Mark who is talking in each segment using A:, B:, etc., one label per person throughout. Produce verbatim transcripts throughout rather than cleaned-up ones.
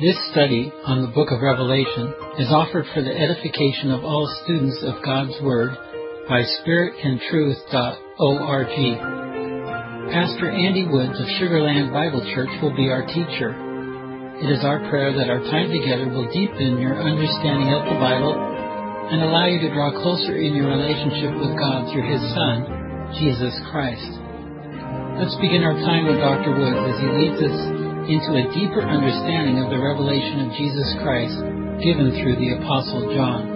A: This study on the Book of Revelation is offered for the edification of all students of God's Word by spirit and truth dot org. Pastor Andy Woods of Sugarland Bible Church will be our teacher. It is our prayer that our time together will deepen your understanding of the Bible and allow you to draw closer in your relationship with God through His Son, Jesus Christ. Let's begin our time with Doctor Woods as he leads us into a deeper understanding of the revelation of Jesus Christ given through the Apostle John.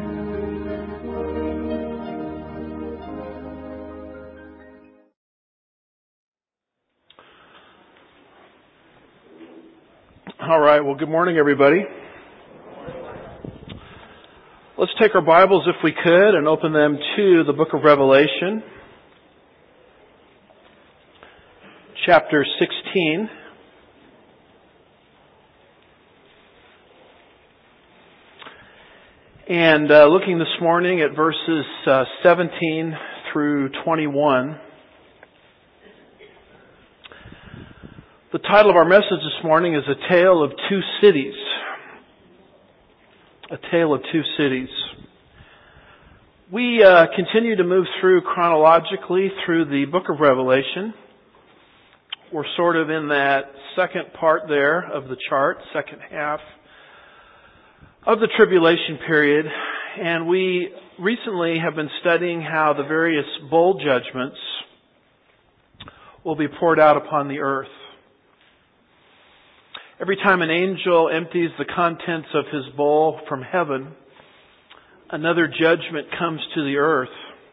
B: All right, well, good morning, everybody. Let's take our Bibles, if we could, and open them to the book of Revelation, chapter sixteen. And uh, looking this morning at verses uh, seventeen through twenty-one. The title of our message this morning is A Tale of Two Cities. A Tale of Two Cities. We uh, continue to move through chronologically through the book of Revelation. We're sort of in that second part there of the chart, second half of the tribulation period, and we recently have been studying how the various bowl judgments will be poured out upon the earth. Every time an angel empties the contents of his bowl from heaven, another judgment comes to the earth.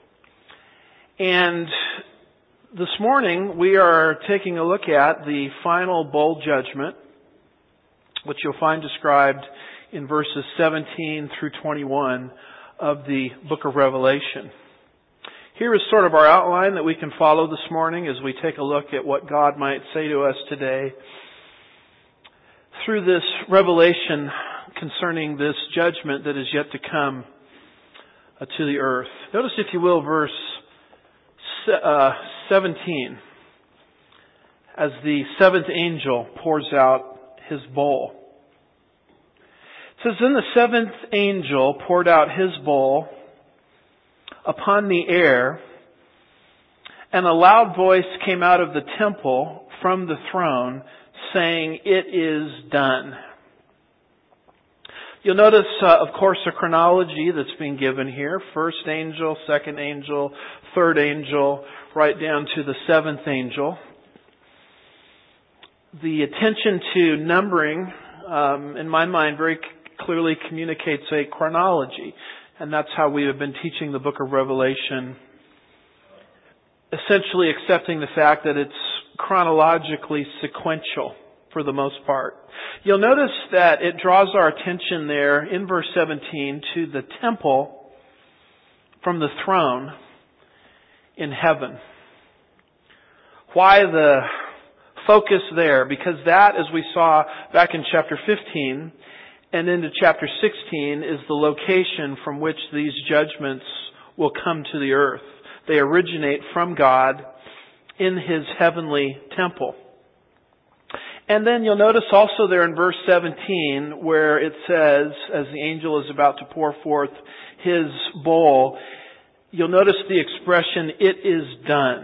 B: And this morning we are taking a look at the final bowl judgment, which you'll find described in verses seventeen through twenty-one of the book of Revelation. Here is sort of our outline that we can follow this morning as we take a look at what God might say to us today through this revelation concerning this judgment that is yet to come uh, to the earth. Notice, if you will, verse uh, seventeen, as the seventh angel pours out his bowl. It says, "Then the seventh angel poured out his bowl upon the air, and a loud voice came out of the temple from the throne, saying, 'It is done.'" You'll notice, uh, of course, a chronology that's being given here. First angel, second angel, third angel, right down to the seventh angel. The attention to numbering, um, in my mind, very clearly communicates a chronology. And that's how we have been teaching the book of Revelation, essentially accepting the fact that it's chronologically sequential for the most part. You'll notice that it draws our attention there in verse seventeen to the temple from the throne in heaven. Why the focus there? Because that, as we saw back in chapter fifteen and into chapter sixteen, is the location from which these judgments will come to the earth. They originate from God in His heavenly temple. And then you'll notice also there in verse seventeen where it says, as the angel is about to pour forth his bowl, you'll notice the expression, "It is done."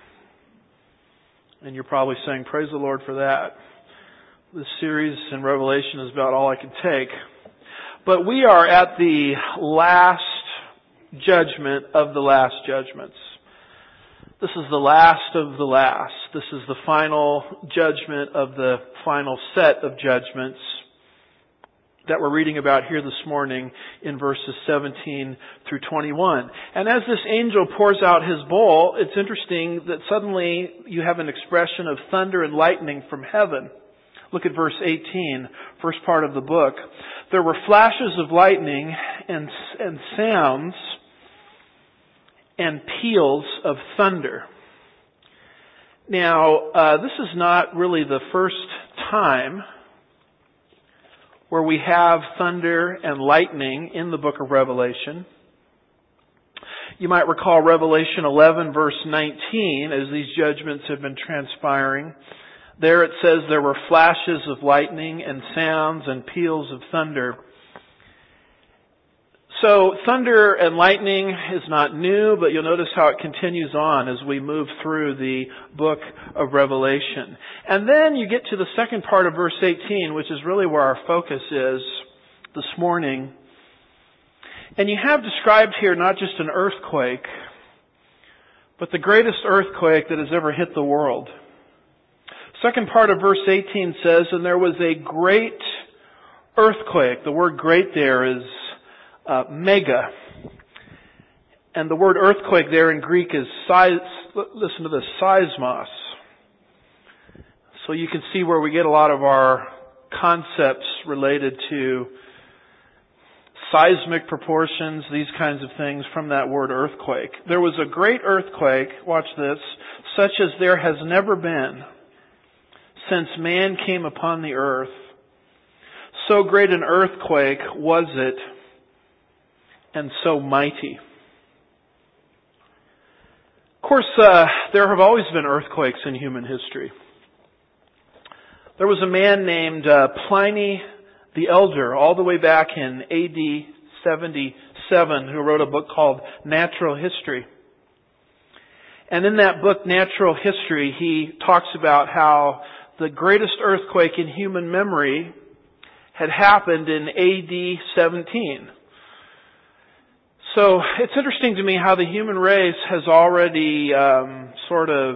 B: And you're probably saying, praise the Lord for that. This series in Revelation is about all I can take. But we are at the last judgment of the last judgments. This is the last of the last. This is the final judgment of the final set of judgments that we're reading about here this morning in verses seventeen through twenty-one. And as this angel pours out his bowl, it's interesting that suddenly you have an expression of thunder and lightning from heaven. Look at verse eighteen, first part of the book. "There were flashes of lightning and, and sounds and peals of thunder." Now, uh, this is not really the first time where we have thunder and lightning in the book of Revelation. You might recall Revelation eleven verse nineteen, as these judgments have been transpiring. There it says there were flashes of lightning and sounds and peals of thunder. So thunder and lightning is not new, but you'll notice how it continues on as we move through the book of Revelation. And then you get to the second part of verse eighteen, which is really where our focus is this morning. And you have described here not just an earthquake, but the greatest earthquake that has ever hit the world. Second part of verse eighteen says, and there was a great earthquake. The word great there is uh, mega. And the word earthquake there in Greek is, listen to this, seismos. So you can see where we get a lot of our concepts related to seismic proportions, these kinds of things from that word earthquake. There was a great earthquake, watch this, such as there has never been since man came upon the earth. So great an earthquake was it, and so mighty. Of course, uh, there have always been earthquakes in human history. There was a man named uh, Pliny the Elder, all the way back in A D seventy-seven, who wrote a book called Natural History. And in that book, Natural History, he talks about how the greatest earthquake in human memory had happened in A D seventeen. So it's interesting to me how the human race has already um, sort of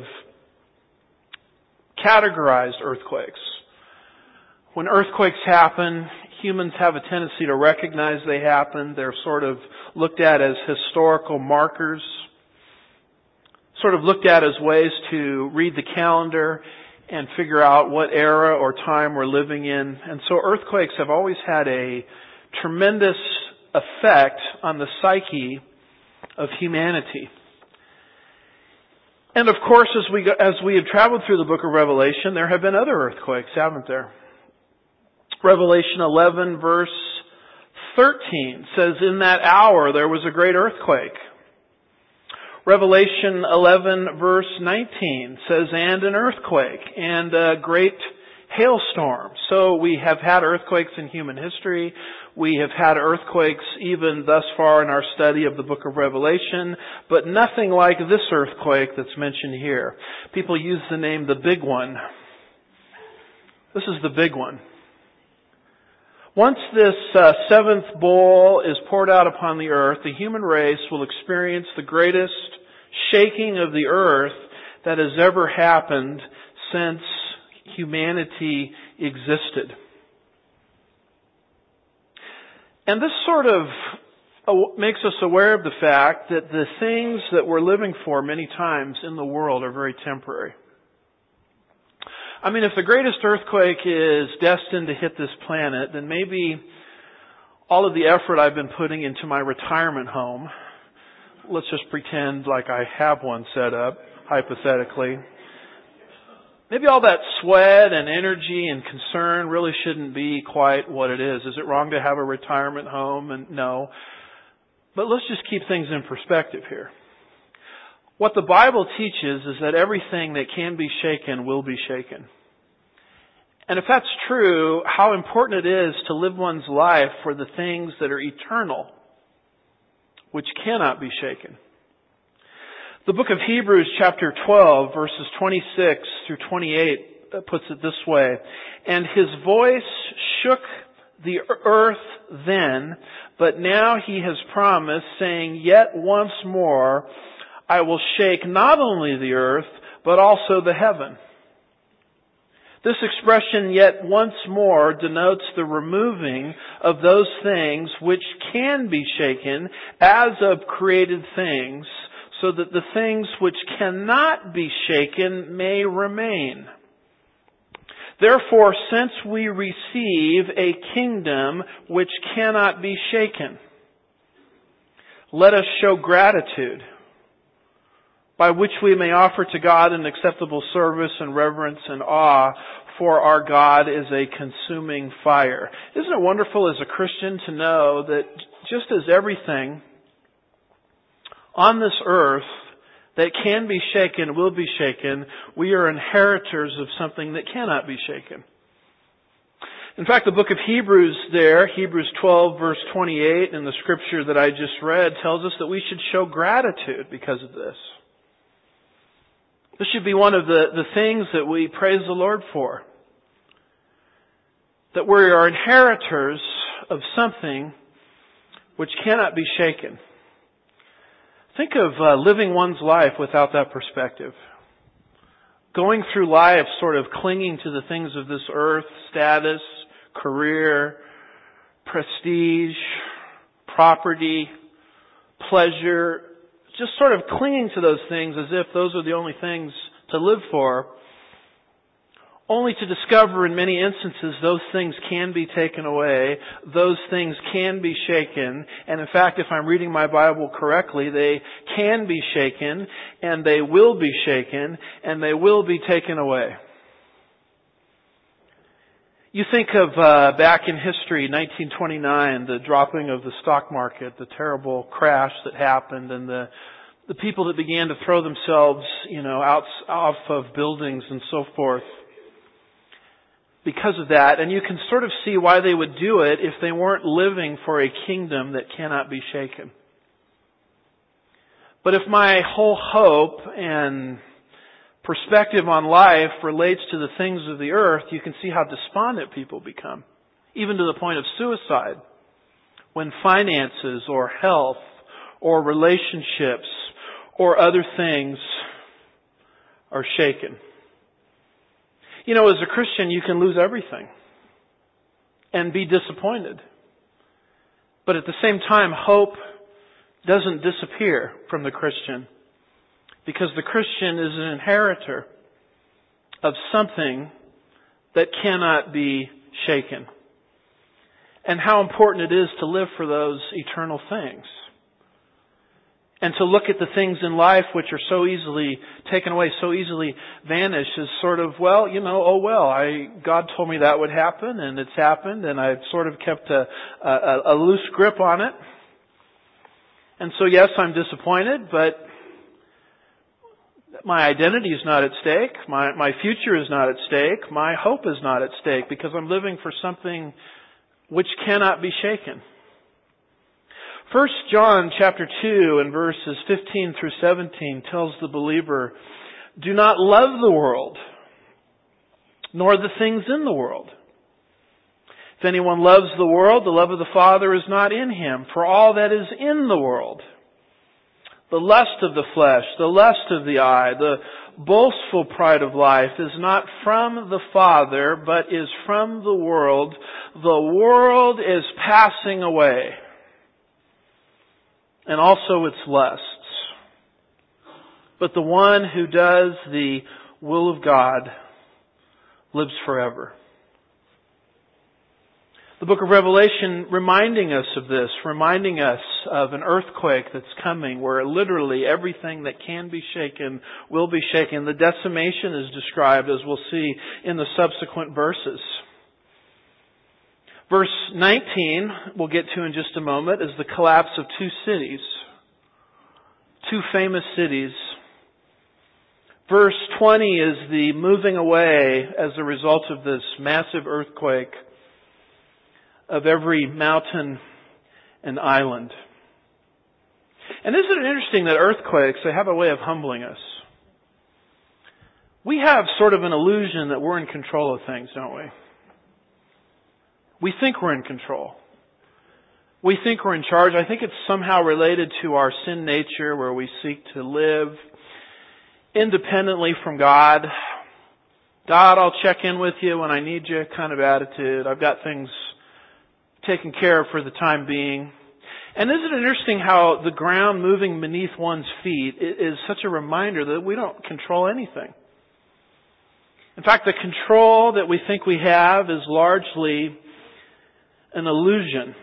B: categorized earthquakes. When earthquakes happen, humans have a tendency to recognize they happen. They're sort of looked at as historical markers, sort of looked at as ways to read the calendar and figure out what era or time we're living in. And so earthquakes have always had a tremendous effect on the psyche of humanity. And of course, as we go, as we have traveled through the book of Revelation, there have been other earthquakes, haven't there? Revelation eleven verse thirteen says, in that hour there was a great earthquake. Revelation eleven verse nineteen says, and an earthquake and a great hailstorm. So we have had earthquakes in human history. We have had earthquakes even thus far in our study of the book of Revelation, but nothing like this earthquake that's mentioned here. People use the name the big one. This is the big one. Once this uh, seventh bowl is poured out upon the earth, the human race will experience the greatest shaking of the earth that has ever happened since humanity existed. And this sort of makes us aware of the fact that the things that we're living for many times in the world are very temporary. I mean, if the greatest earthquake is destined to hit this planet, then maybe all of the effort I've been putting into my retirement home, let's just pretend like I have one set up, hypothetically, maybe all that sweat and energy and concern really shouldn't be quite what it is. Is it wrong to have a retirement home? And no. But let's just keep things in perspective here. What the Bible teaches is that everything that can be shaken will be shaken. And if that's true, how important it is to live one's life for the things that are eternal, which cannot be shaken. The book of Hebrews chapter twelve verses twenty-six through twenty-eight puts it this way. And his voice shook the earth then, but now he has promised, saying, yet once more I will shake not only the earth, but also the heaven. This expression, yet once more, denotes the removing of those things which can be shaken as of created things, so that the things which cannot be shaken may remain. Therefore, since we receive a kingdom which cannot be shaken, let us show gratitude, by which we may offer to God an acceptable service and reverence and awe, for our God is a consuming fire. Isn't it wonderful as a Christian to know that just as everything on this earth that can be shaken, will be shaken. We are inheritors of something that cannot be shaken. In fact, the book of Hebrews there, Hebrews twelve verse twenty-eight, in the scripture that I just read, tells us that we should show gratitude because of this. This should be one of the, the things that we praise the Lord for. That we are inheritors of something which cannot be shaken. Think of uh, living one's life without that perspective. Going through life sort of clinging to the things of this earth, status, career, prestige, property, pleasure, just sort of clinging to those things as if those are the only things to live for, only to discover in many instances those things can be taken away, those things can be shaken, and in fact, if I'm reading my Bible correctly, they can be shaken, and they will be shaken, and they will be taken away. You think of uh, back in history, nineteen twenty-nine, the dropping of the stock market, the terrible crash that happened, and the the people that began to throw themselves, you know, out off of buildings and so forth because of that. And you can sort of see why they would do it if they weren't living for a kingdom that cannot be shaken. But if my whole hope and perspective on life relates to the things of the earth, you can see how despondent people become, even to the point of suicide, when finances or health or relationships or other things are shaken. You know, as a Christian, you can lose everything and be disappointed. But at the same time, hope doesn't disappear from the Christian, because the Christian is an inheritor of something that cannot be shaken. And how important it is to live for those eternal things. And to look at the things in life which are so easily taken away, so easily vanish, is sort of, well, you know, oh well, I God told me that would happen, and it's happened, and I've sort of kept a, a, a loose grip on it. And so yes, I'm disappointed, but my identity is not at stake. My, my future is not at stake. My hope is not at stake, because I'm living for something which cannot be shaken. First John chapter two and verses fifteen through seventeen tells the believer, do not love the world, nor the things in the world. If anyone loves the world, the love of the Father is not in him. For all that is in the world, the lust of the flesh, the lust of the eye, the boastful pride of life, is not from the Father, but is from the world. The world is passing away, and also its lusts. But the one who does the will of God lives forever. The book of Revelation reminding us of this, reminding us of an earthquake that's coming, where literally everything that can be shaken will be shaken. The decimation is described, as we'll see in the subsequent verses. Verse nineteen, we'll get to in just a moment, is the collapse of two cities. Two famous cities. Verse twenty is the moving away as a result of this massive earthquake of every mountain and island. And isn't it interesting that earthquakes, they have a way of humbling us? We have sort of an illusion that we're in control of things, don't we? We think we're in control. We think we're in charge. I think it's somehow related to our sin nature, where we seek to live independently from God. God, I'll check in with you when I need you kind of attitude. I've got things taken care of for the time being. And isn't it interesting how the ground moving beneath one's feet is such a reminder that we don't control anything? In fact, the control that we think we have is largely an illusion.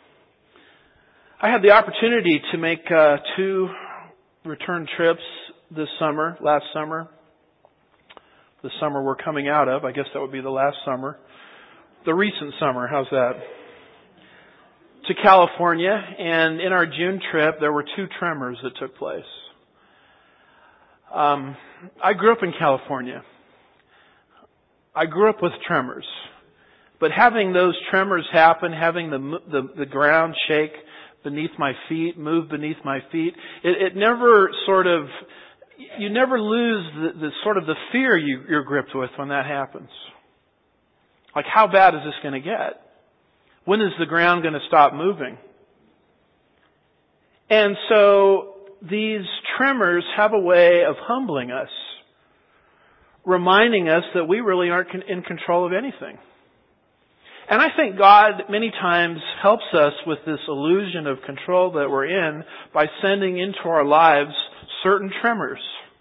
B: I had the opportunity to make uh, two return trips this summer, last summer. The summer we're coming out of. I guess that would be the last summer. The recent summer, how's that? To California, and in our June trip, there were two tremors that took place. Um, I grew up in California. I grew up with tremors. But having those tremors happen, having the the, the ground shake beneath my feet, move beneath my feet, it, it never sort of, you never lose the, the sort of the fear you, you're gripped with when that happens. Like, how bad is this going to get? When is the ground going to stop moving? And so these tremors have a way of humbling us, reminding us that we really aren't in control of anything. And I think God many times helps us with this illusion of control that we're in by sending into our lives certain tremors.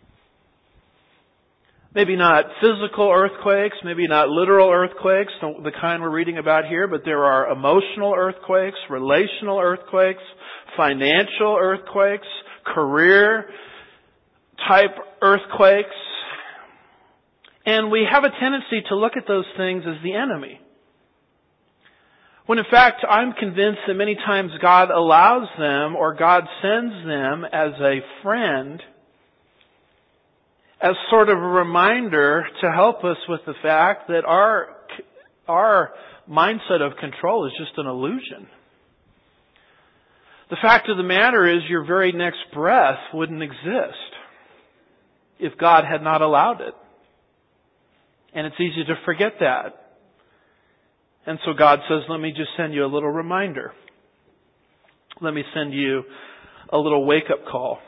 B: Maybe not physical earthquakes, maybe not literal earthquakes, the kind we're reading about here, but there are emotional earthquakes, relational earthquakes, financial earthquakes, career type earthquakes. And we have a tendency to look at those things as the enemy. When in fact, I'm convinced that many times God allows them or God sends them as a friend, as sort of a reminder to help us with the fact that our, our mindset of control is just an illusion. The fact of the matter is your very next breath wouldn't exist if God had not allowed it. And it's easy to forget that. And so God says, let me just send you a little reminder. Let me send you a little wake-up call.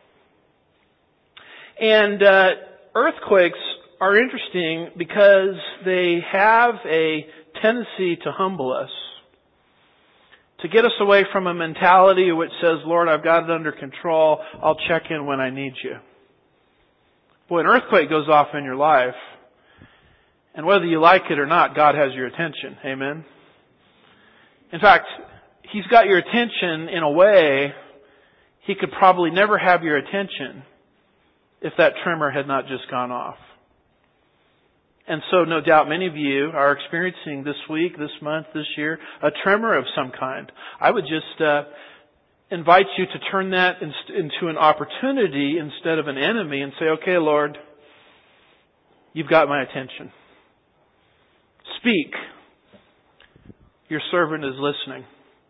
B: And uh, earthquakes are interesting because they have a tendency to humble us, to get us away from a mentality which says, Lord, I've got it under control. I'll check in when I need you. Boy, an earthquake goes off in your life, and whether you like it or not, God has your attention. Amen? In fact, He's got your attention in a way He could probably never have your attention if that tremor had not just gone off. And so no doubt many of you are experiencing this week, this month, this year, a tremor of some kind. I would just uh, invite you to turn that in, into an opportunity instead of an enemy and say, okay, Lord, you've got my attention. Speak. Your servant is listening.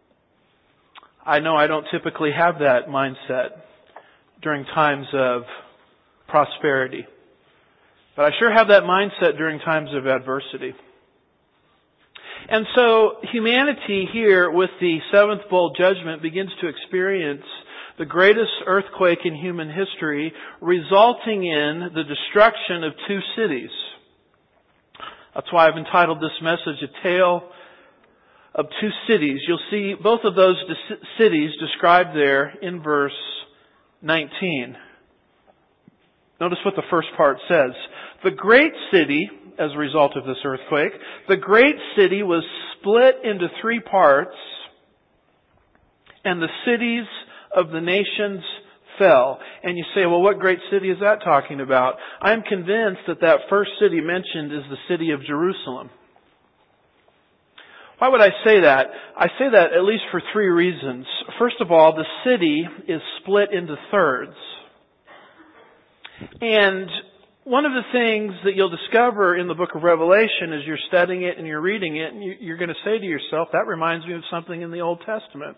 B: I know I don't typically have that mindset during times of prosperity. But I sure have that mindset during times of adversity. And so humanity here with the seventh bowl judgment begins to experience the greatest earthquake in human history, resulting in the destruction of two cities. That's why I've entitled this message, A Tale of Two Cities. You'll see both of those cities described there in verse nineteen. Notice what the first part says. The great city, as a result of this earthquake, the great city was split into three parts, and the cities of the nations fell. And you say, well, what great city is that talking about? I'm convinced that that first city mentioned is the city of Jerusalem. Why would I say that? I say that at least for three reasons. First of all, the city is split into thirds. And one of the things that you'll discover in the book of Revelation as you're studying it and you're reading it, and you're going to say to yourself, that reminds me of something in the Old Testament.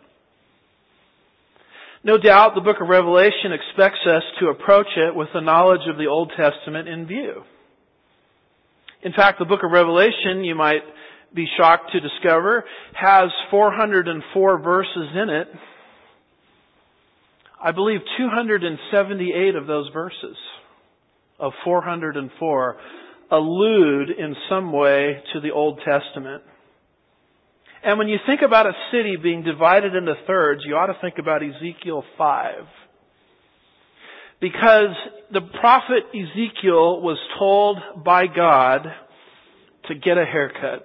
B: No doubt the book of Revelation expects us to approach it with the knowledge of the Old Testament in view. In fact, the book of Revelation, you might be shocked to discover, has four hundred four verses in it. I believe two hundred seventy-eight of those verses of four hundred four allude in some way to the Old Testament. And when you think about a city being divided into thirds, you ought to think about Ezekiel five. Because the prophet Ezekiel was told by God to get a haircut.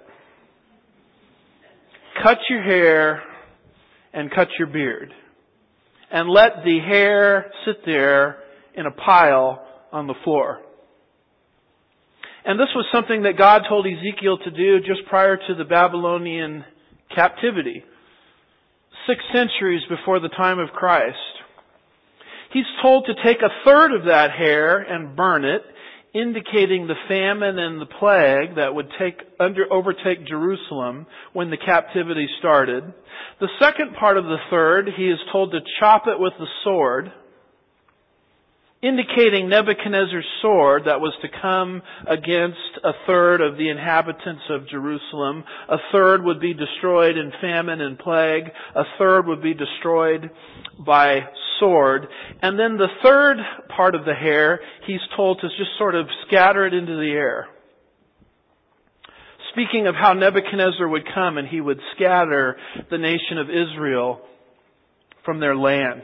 B: Cut your hair and cut your beard. And let the hair sit there in a pile on the floor. And this was something that God told Ezekiel to do just prior to the Babylonian captivity, six centuries before the time of Christ. He's told to take a third of that hair and burn it, indicating the famine and the plague that would take under overtake Jerusalem when the captivity started. The second part of the third, he is told to chop it with the sword, indicating Nebuchadnezzar's sword that was to come against a third of the inhabitants of Jerusalem. A third would be destroyed in famine and plague. A third would be destroyed by sword. And then the third part of the hair, he's told to just sort of scatter it into the air. Speaking of how Nebuchadnezzar would come and he would scatter the nation of Israel from their land.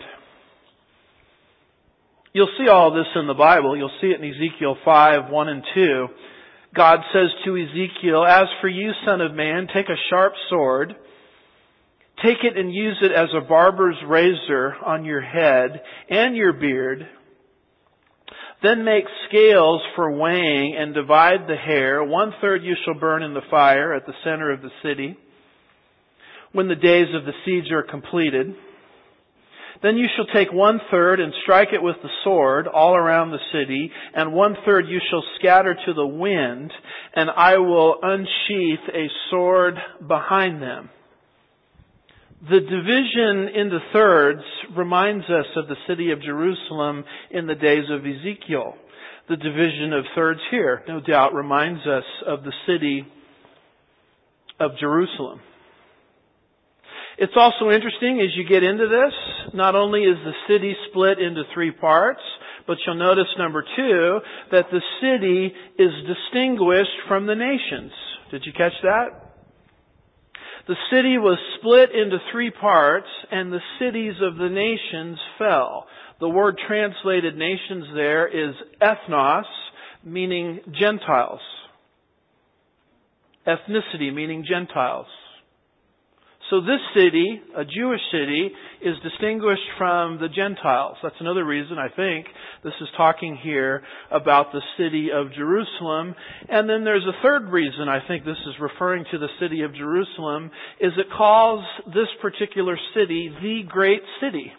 B: You'll see all this in the Bible. You'll see it in Ezekiel five, one and two. God says to Ezekiel, "As for you, son of man, take a sharp sword, take it and use it as a barber's razor on your head and your beard. Then make scales for weighing and divide the hair. One third you shall burn in the fire at the center of the city when the days of the siege are completed. Then you shall take one third and strike it with the sword all around the city, and one third you shall scatter to the wind, and I will unsheath a sword behind them." The division into thirds reminds us of the city of Jerusalem in the days of Ezekiel. The division of thirds here, no doubt, reminds us of the city of Jerusalem. It's also interesting as you get into this, not only is the city split into three parts, but you'll notice, number two, that the city is distinguished from the nations. Did you catch that? The city was split into three parts, and the cities of the nations fell. The word translated nations there is ethnos, meaning Gentiles. Ethnicity, meaning Gentiles. So this city, a Jewish city, is distinguished from the Gentiles. That's another reason I think this is talking here about the city of Jerusalem. And then there's a third reason I think this is referring to the city of Jerusalem, is it calls this particular city the Great City.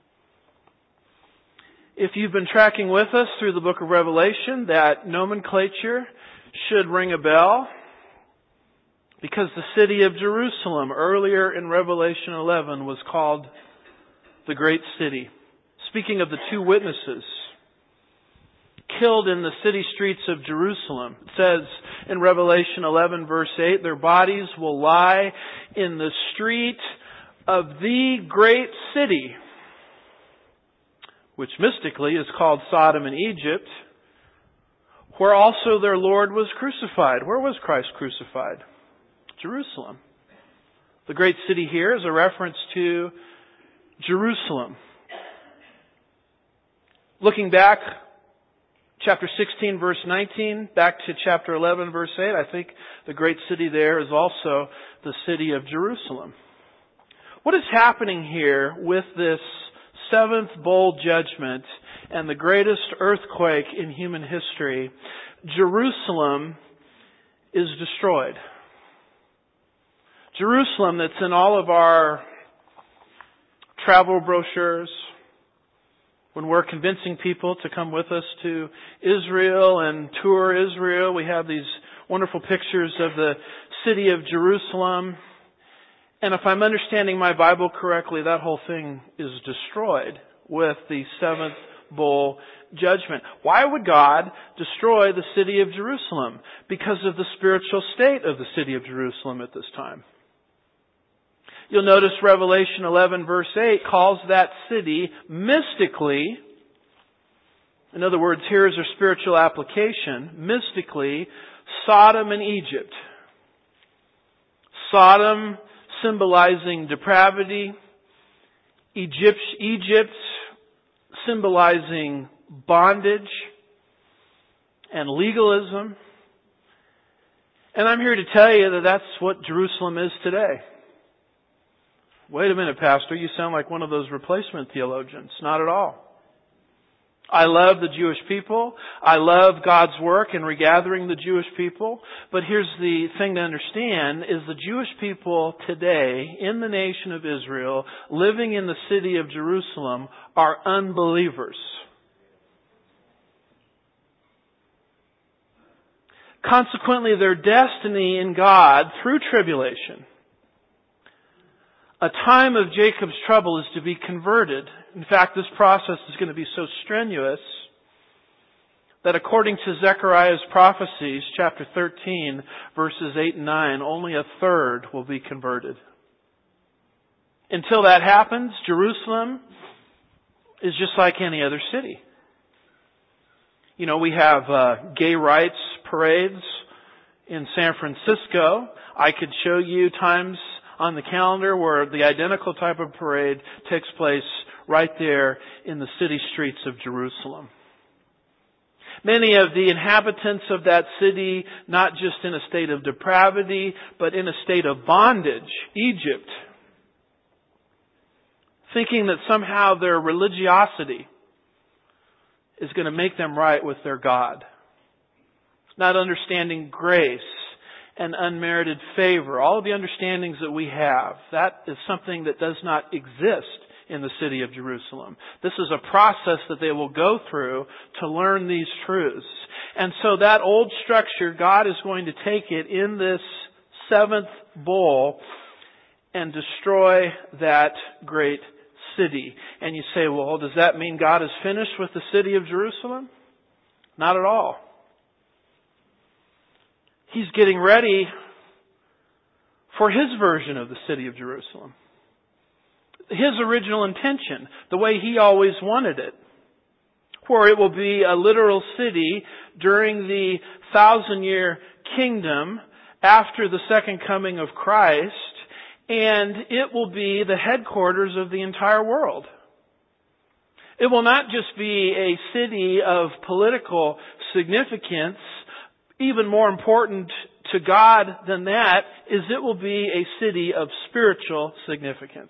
B: If you've been tracking with us through the book of Revelation, that nomenclature should ring a bell. Because the city of Jerusalem, earlier in Revelation eleven, was called the Great City. Speaking of the two witnesses killed in the city streets of Jerusalem, it says in Revelation eleven verse eight, "Their bodies will lie in the street of the great city," which mystically is called Sodom and Egypt, where also their Lord was crucified. Where was Christ crucified? Jerusalem. The great city here is a reference to Jerusalem. Looking back, chapter sixteen, verse nineteen, back to chapter eleven, verse eight, I think the great city there is also the city of Jerusalem. What is happening here with this seventh bowl judgment and the greatest earthquake in human history? Jerusalem is destroyed. Jerusalem, that's in all of our travel brochures, when we're convincing people to come with us to Israel and tour Israel, we have these wonderful pictures of the city of Jerusalem. And if I'm understanding my Bible correctly, that whole thing is destroyed with the seventh bowl judgment. Why would God destroy the city of Jerusalem? Because of the spiritual state of the city of Jerusalem at this time. You'll notice Revelation eleven verse eight calls that city mystically, in other words, here is a spiritual application, mystically, Sodom and Egypt. Sodom symbolizing depravity, Egypt, Egypt symbolizing bondage and legalism. And I'm here to tell you that that's what Jerusalem is today. Wait a minute, Pastor, you sound like one of those replacement theologians. Not at all. I love the Jewish people. I love God's work in regathering the Jewish people. But here's the thing to understand is the Jewish people today in the nation of Israel, living in the city of Jerusalem, are unbelievers. Consequently, their destiny in God through tribulation, a time of Jacob's trouble, is to be converted. In fact, this process is going to be so strenuous that according to Zechariah's prophecies, chapter thirteen, verses eight and nine, only a third will be converted. Until that happens, Jerusalem is just like any other city. You know, we have uh, gay rights parades in San Francisco. I could show you times on the calendar where the identical type of parade takes place right there in the city streets of Jerusalem. Many of the inhabitants of that city, not just in a state of depravity, but in a state of bondage, Egypt, thinking that somehow their religiosity is going to make them right with their God. Not understanding grace and unmerited favor. All of the understandings that we have, that is something that does not exist in the city of Jerusalem. This is a process that they will go through to learn these truths. And so that old structure, God is going to take it in this seventh bowl and destroy that great city. And you say, well, does that mean God is finished with the city of Jerusalem? Not at all. He's getting ready for His version of the city of Jerusalem. His original intention, the way He always wanted it. Where it will be a literal city during the thousand year kingdom after the second coming of Christ. And it will be the headquarters of the entire world. It will not just be a city of political significance. Even more important to God than that is it will be a city of spiritual significance.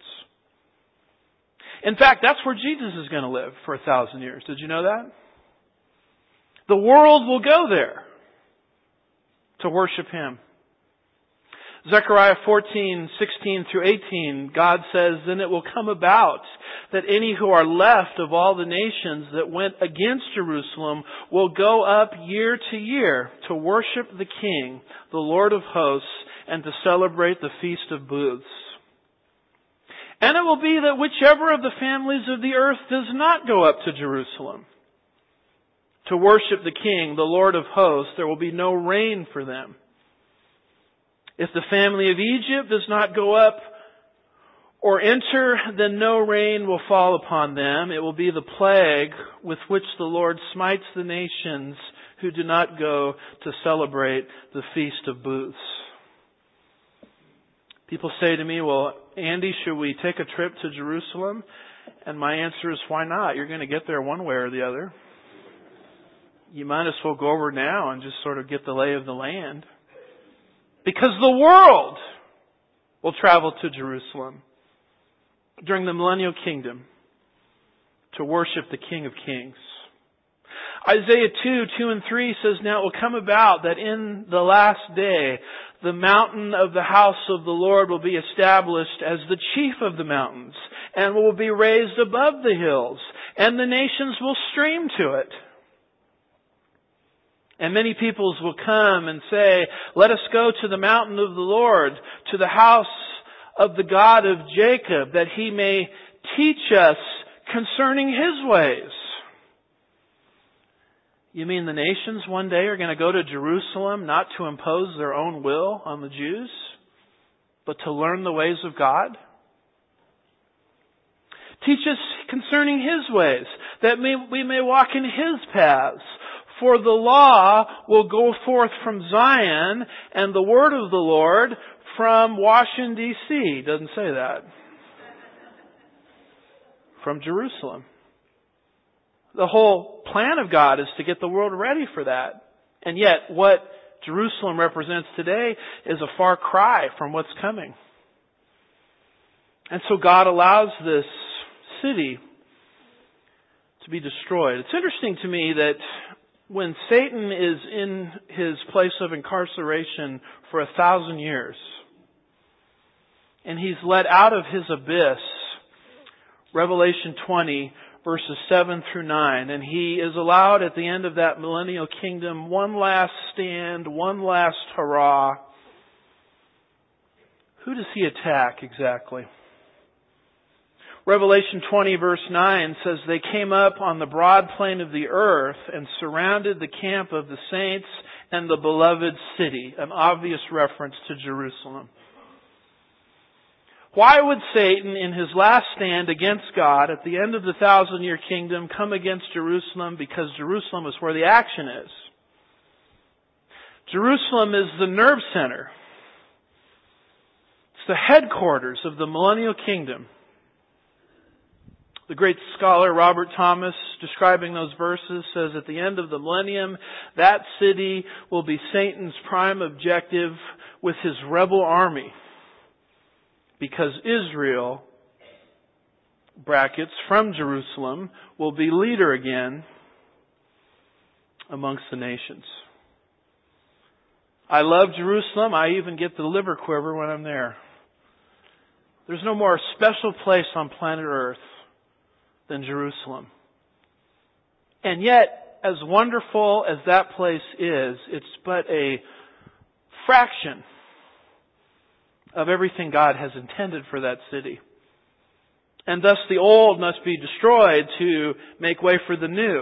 B: In fact, that's where Jesus is going to live for a thousand years. Did you know that? The world will go there to worship Him. Zechariah fourteen, sixteen through eighteen, God says, "Then it will come about that any who are left of all the nations that went against Jerusalem will go up year to year to worship the King, the Lord of hosts, and to celebrate the Feast of Booths. And it will be that whichever of the families of the earth does not go up to Jerusalem to worship the King, the Lord of hosts, there will be no rain for them. If the family of Egypt does not go up or enter, then no rain will fall upon them. It will be the plague with which the Lord smites the nations who do not go to celebrate the Feast of Booths." People say to me, well, Andy, should we take a trip to Jerusalem? And my answer is, why not? You're going to get there one way or the other. You might as well go over now and just sort of get the lay of the land. Because the world will travel to Jerusalem during the millennial kingdom to worship the King of Kings. Isaiah two, two and three says, "Now it will come about that in the last day the mountain of the house of the Lord will be established as the chief of the mountains and will be raised above the hills, and the nations will stream to it. And many peoples will come and say, let us go to the mountain of the Lord, to the house of the God of Jacob, that He may teach us concerning His ways." You mean the nations one day are going to go to Jerusalem not to impose their own will on the Jews, but to learn the ways of God? Teach us concerning His ways, that may, we may walk in His paths. For the law will go forth from Zion, and the word of the Lord from Washington, D C Doesn't say that. From Jerusalem. The whole plan of God is to get the world ready for that. And yet, what Jerusalem represents today is a far cry from what's coming. And so God allows this city to be destroyed. It's interesting to me that when Satan is in his place of incarceration for a thousand years, and he's let out of his abyss, Revelation twenty, verses seven through nine, and he is allowed at the end of that millennial kingdom one last stand, one last hurrah. Who does he attack exactly? Revelation twenty verse nine says, they came up on the broad plain of the earth and surrounded the camp of the saints and the beloved city. An obvious reference to Jerusalem. Why would Satan, in his last stand against God at the end of the thousand year kingdom, come against Jerusalem? Because Jerusalem is where the action is. Jerusalem is the nerve center. It's the headquarters of the millennial kingdom. The great scholar Robert Thomas, describing those verses, says at the end of the millennium, that city will be Satan's prime objective with his rebel army. Because Israel, brackets, from Jerusalem, will be leader again amongst the nations. I love Jerusalem. I even get the liver quiver when I'm there. There's no more special place on planet Earth than Jerusalem. And yet, as wonderful as that place is, it's but a fraction of everything God has intended for that city. And thus the old must be destroyed to make way for the new.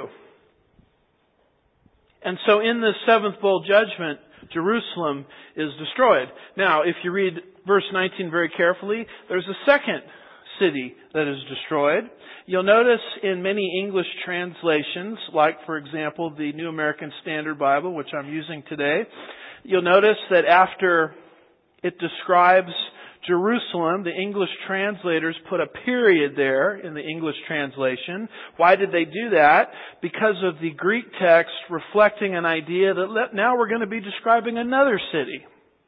B: And so in this seventh bowl judgment, Jerusalem is destroyed. Now, if you read verse nineteen very carefully, there's a second city that is destroyed. You'll notice in many English translations, like for example the New American Standard Bible, which I'm using today, you'll notice that after it describes Jerusalem, the English translators put a period there in the English translation. Why did they do that? Because of the Greek text reflecting an idea that now we're going to be describing another city.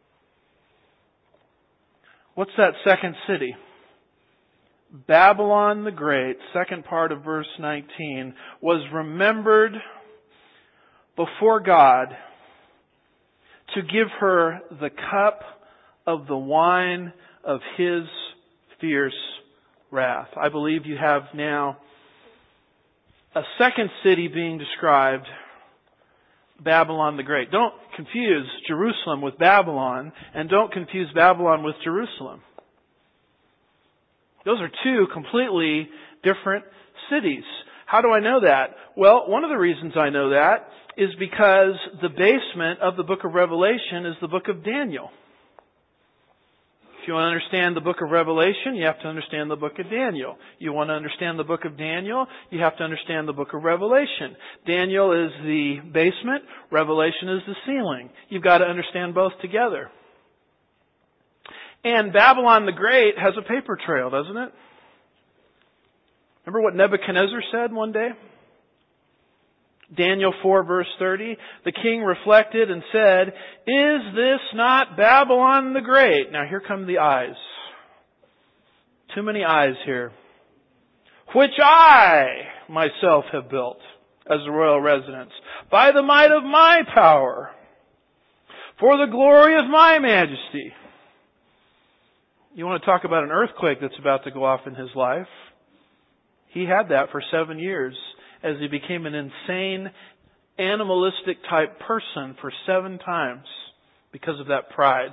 B: What's that second city? Babylon the Great, second part of verse nineteen, was remembered before God to give her the cup of the wine of His fierce wrath. I believe you have now a second city being described, Babylon the Great. Don't confuse Jerusalem with Babylon, and don't confuse Babylon with Jerusalem. Those are two completely different cities. How do I know that? Well, one of the reasons I know that is because the basement of the book of Revelation is the book of Daniel. If you want to understand the book of Revelation, you have to understand the book of Daniel. You want to understand the book of Daniel, you have to understand the book of Revelation. Daniel is the basement, Revelation is the ceiling. You've got to understand both together. And Babylon the Great has a paper trail, doesn't it? Remember what Nebuchadnezzar said one day? Daniel four verse thirty, the king reflected and said, "Is this not Babylon the Great?" Now here come the eyes. Too many eyes here. "Which I myself have built as a royal residence, by the might of my power, for the glory of my majesty." You want to talk about an earthquake that's about to go off in his life? He had that for seven years as he became an insane, animalistic type person for seven times because of that pride.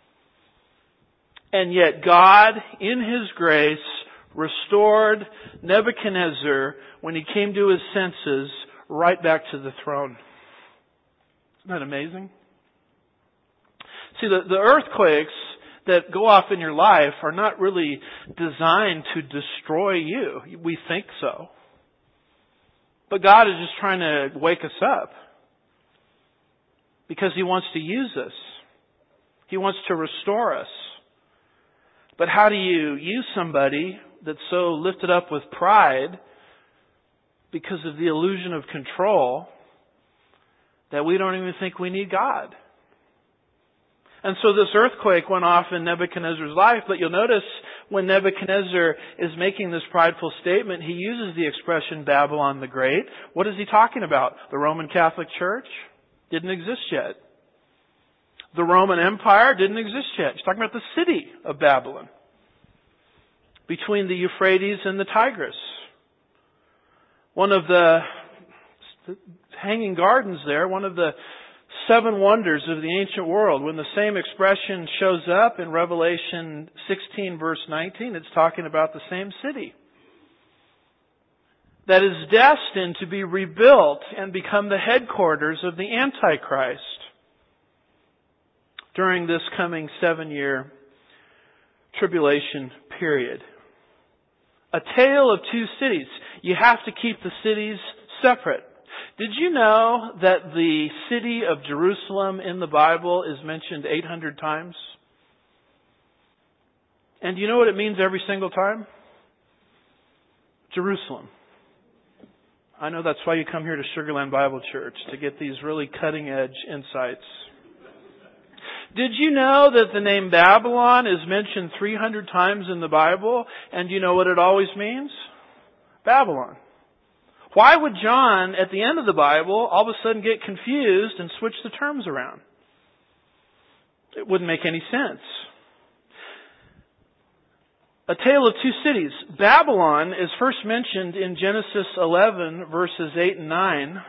B: And yet God, in His grace, restored Nebuchadnezzar when he came to his senses right back to the throne. Isn't that amazing? See, the, the earthquakes that go off in your life are not really designed to destroy you. We think so. But God is just trying to wake us up. Because He wants to use us. He wants to restore us. But how do you use somebody that's so lifted up with pride because of the illusion of control that we don't even think we need God? And so this earthquake went off in Nebuchadnezzar's life, but you'll notice when Nebuchadnezzar is making this prideful statement, he uses the expression Babylon the Great. What is he talking about? The Roman Catholic Church? Didn't exist yet. The Roman Empire didn't exist yet. He's talking about the city of Babylon, between the Euphrates and the Tigris. One of the hanging gardens there, one of the seven wonders of the ancient world. When the same expression shows up in Revelation sixteen verse nineteen, it's talking about the same city that is destined to be rebuilt and become the headquarters of the Antichrist during this coming seven-year tribulation period. A tale of two cities. You have to keep the cities separate. Did you know that the city of Jerusalem in the Bible is mentioned eight hundred times? And do you know what it means every single time? Jerusalem. I know that's why you come here to Sugarland Bible Church, to get these really cutting-edge insights. Did you know that the name Babylon is mentioned three hundred times in the Bible? And do you know what it always means? Babylon. Why would John, at the end of the Bible, all of a sudden get confused and switch the terms around? It wouldn't make any sense. A tale of two cities. Babylon is first mentioned in Genesis eleven, verses eight and nine.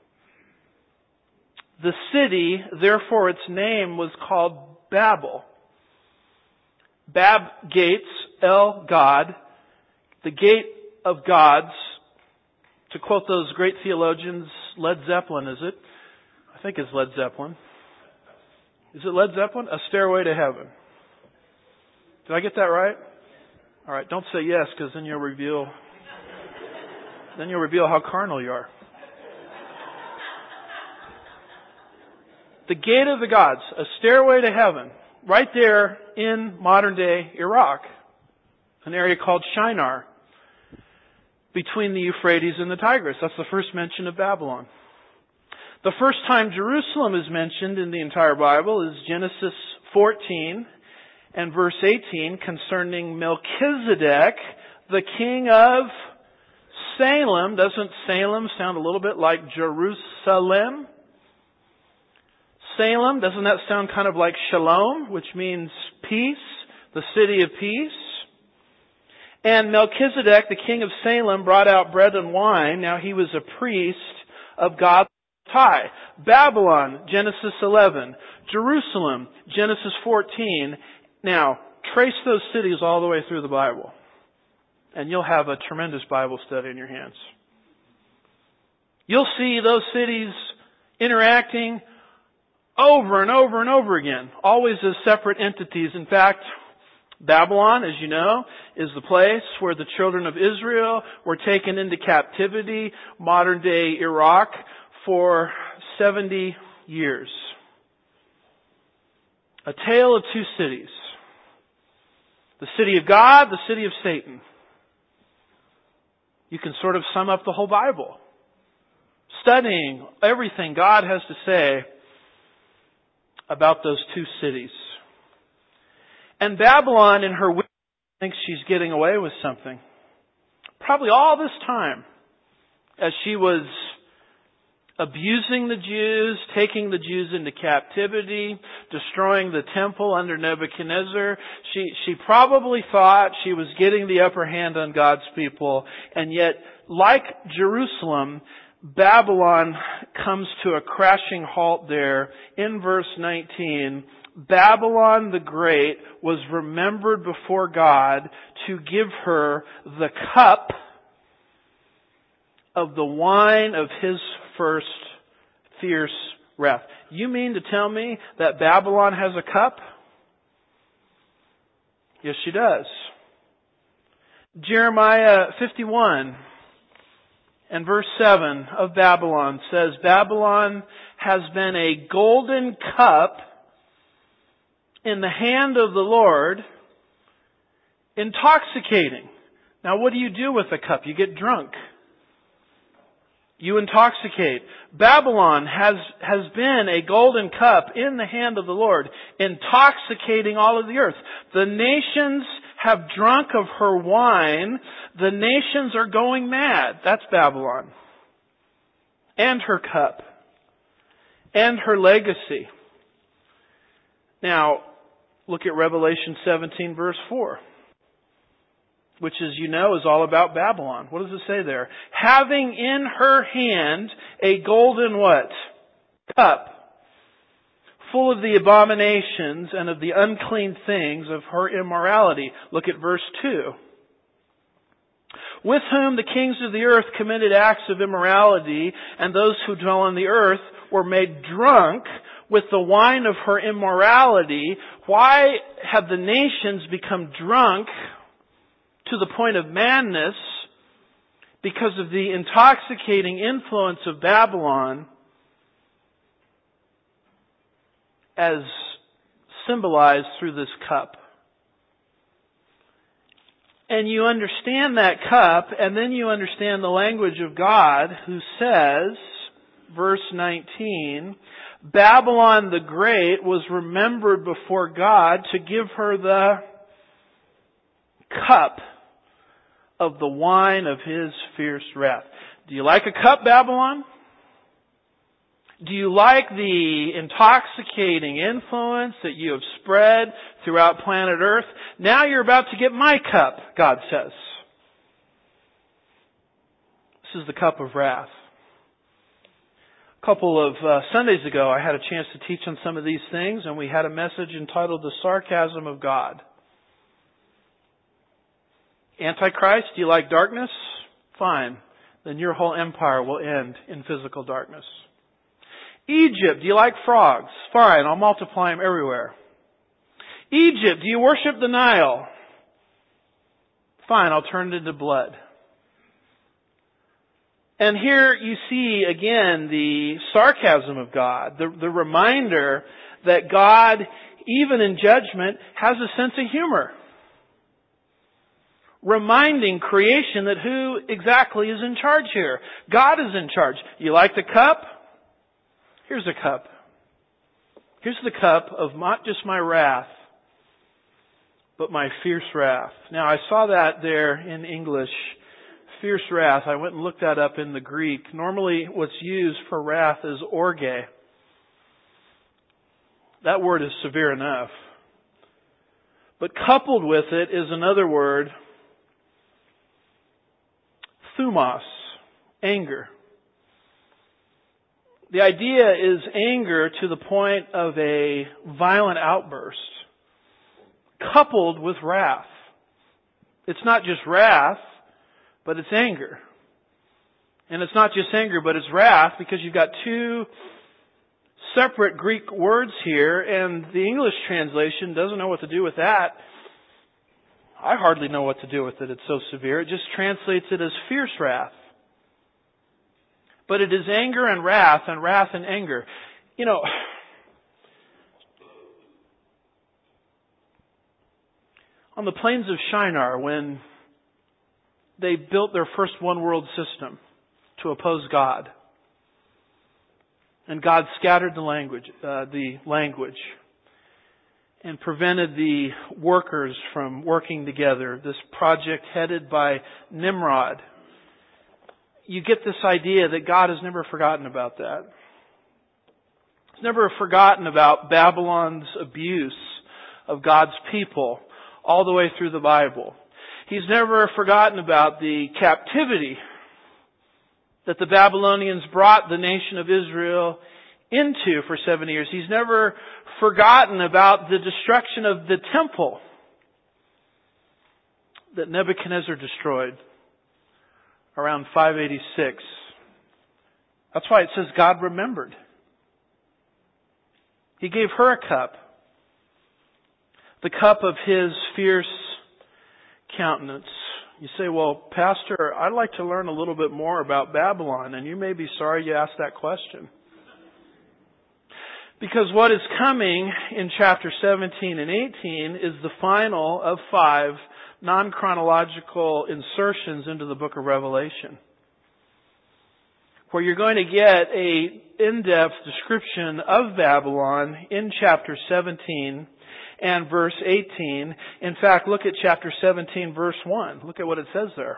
B: The city, therefore its name was called Babel. Bab gates, El God, the gate of gods. To quote those great theologians, Led Zeppelin, is it? I think it's Led Zeppelin. Is it Led Zeppelin? A Stairway to Heaven. Did I get that right? All right, don't say yes, because then you'll reveal, then you'll reveal how carnal you are. The Gate of the Gods, a Stairway to Heaven, right there in modern-day Iraq, an area called Shinar, between the Euphrates and the Tigris. That's the first mention of Babylon. The first time Jerusalem is mentioned in the entire Bible is Genesis fourteen and verse eighteen, concerning Melchizedek, the king of Salem. Doesn't Salem sound a little bit like Jerusalem? Salem, doesn't that sound kind of like Shalom, which means peace, the city of peace? And Melchizedek, the king of Salem, brought out bread and wine. Now he was a priest of God's high. Babylon, Genesis eleven. Jerusalem, Genesis fourteen. Now, trace those cities all the way through the Bible, and you'll have a tremendous Bible study in your hands. You'll see those cities interacting over and over and over again, always as separate entities. In fact, Babylon, as you know, is the place where the children of Israel were taken into captivity, modern-day Iraq, for seventy years. A tale of two cities. The city of God, the city of Satan. You can sort of sum up the whole Bible, studying everything God has to say about those two cities. And Babylon, in her wisdom, thinks she's getting away with something. Probably all this time, as she was abusing the Jews, taking the Jews into captivity, destroying the temple under Nebuchadnezzar, she, she probably thought she was getting the upper hand on God's people. And yet, like Jerusalem, Babylon comes to a crashing halt there in verse nineteen. Babylon the Great was remembered before God to give her the cup of the wine of His first fierce wrath. You mean to tell me that Babylon has a cup? Yes, she does. Jeremiah fifty-one and verse seven of Babylon says, Babylon has been a golden cup in the hand of the Lord, intoxicating. Now what do you do with a cup? You get drunk. You intoxicate. Babylon has, has been a golden cup in the hand of the Lord, intoxicating all of the earth. The nations have drunk of her wine, the nations are going mad. That's Babylon. And her cup. And her legacy. Now, look at Revelation seventeen verse four. Which, as you know, is all about Babylon. What does it say there? Having in her hand a golden what? Cup. Full of the abominations and of the unclean things of her immorality. Look at verse two. With whom the kings of the earth committed acts of immorality, and those who dwell on the earth were made drunk with the wine of her immorality. Why have the nations become drunk to the point of madness? Because of the intoxicating influence of Babylon, as symbolized through this cup. And you understand that cup, and then you understand the language of God, who says, verse nineteen, Babylon the Great was remembered before God to give her the cup of the wine of His fierce wrath. Do you like a cup, Babylon? Do you like the intoxicating influence that you have spread throughout planet Earth? Now you're about to get my cup, God says. This is the cup of wrath. A couple of uh, Sundays ago, I had a chance to teach on some of these things, and we had a message entitled The Sarcasm of God. Antichrist, do you like darkness? Fine. Then your whole empire will end in physical darkness. Egypt, do you like frogs? Fine, I'll multiply them everywhere. Egypt, do you worship the Nile? Fine, I'll turn it into blood. And here you see again the sarcasm of God, the, the reminder that God, even in judgment, has a sense of humor. Reminding creation that who exactly is in charge here. God is in charge. You like the cup? Here's a cup. Here's the cup of not just my wrath, but my fierce wrath. Now I saw that there in English, fierce wrath. I went and looked that up in the Greek. Normally what's used for wrath is orge. That word is severe enough. But coupled with it is another word, thumos, anger. The idea is anger to the point of a violent outburst, coupled with wrath. It's not just wrath, but it's anger. And it's not just anger, but it's wrath, because you've got two separate Greek words here, and the English translation doesn't know what to do with that. I hardly know what to do with it. It's so severe. It just translates it as fierce wrath. But it is anger and wrath, and wrath and anger. You know, on the plains of Shinar, when they built their first one world system to oppose God, and God scattered the language, uh, the language, and prevented the workers from working together. This project headed by Nimrod. You get this idea that God has never forgotten about that. He's never forgotten about Babylon's abuse of God's people all the way through the Bible. He's never forgotten about the captivity that the Babylonians brought the nation of Israel into for seventy years. He's never forgotten about the destruction of the temple that Nebuchadnezzar destroyed around five eighty-six. That's why it says God remembered. He gave her a cup. The cup of His fierce countenance. You say, well, Pastor, I'd like to learn a little bit more about Babylon, and you may be sorry you asked that question. Because what is coming in chapter seventeen and eighteen is the final of five non-chronological insertions into the book of Revelation, where you're going to get a in-depth description of Babylon in chapter seventeen, and verse eighteen. In fact, look at chapter seventeen, verse one. Look at what it says there.